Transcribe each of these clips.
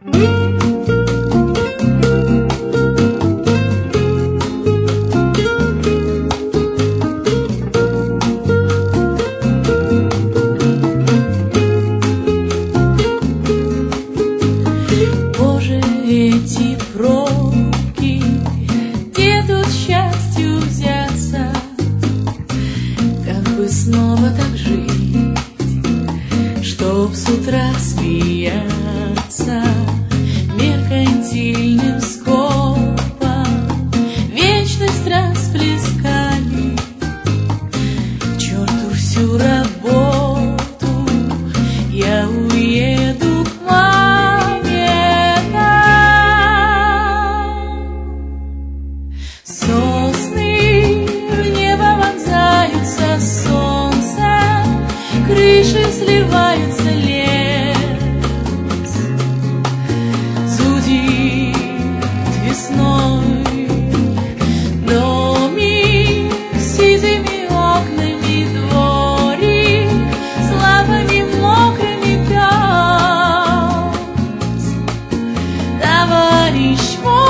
Боже, эти пробки, где тут счастью взяться, как бы снова так жить, чтоб с утра смеяться меркантильным скопом, вечность расплескали, к черту всю работу, я уеду к маме там. Сосны в небо вонзаются, солнце, крыши сливаются, лес зудит весной, домик с сизыми окнами, дворик с лапами мокрыми, пес, товарищ мой.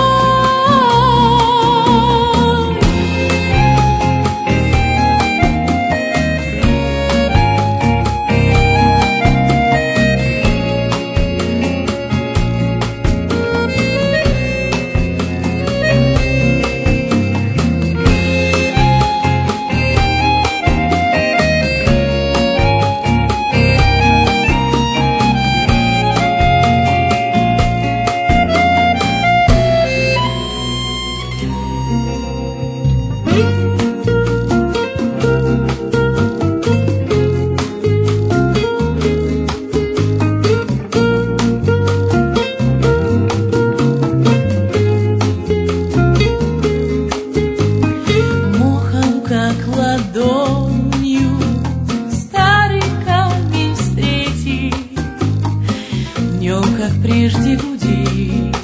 Как ладонью старый камень встретить, в нем, как прежде, гудит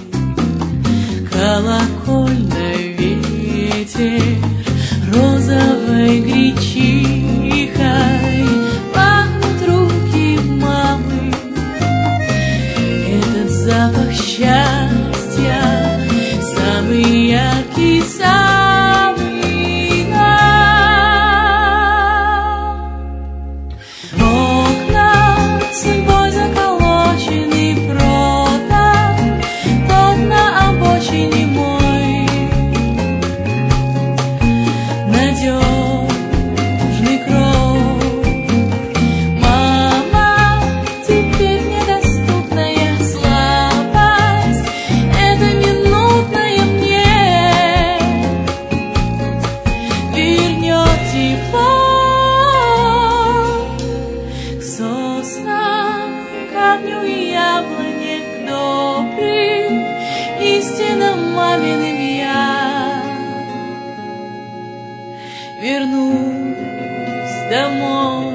колокольный ветер, розовой гречихой пахнут руки мамы. Этот запах счастья самый яркий, судьбой заколоченный проток, тот на обочине мой, надежный кров. Мама, теперь недоступная слабость, это минутное мне вернет тепло. Камню и яблоне, к добрым истинным маминым я вернусь домой.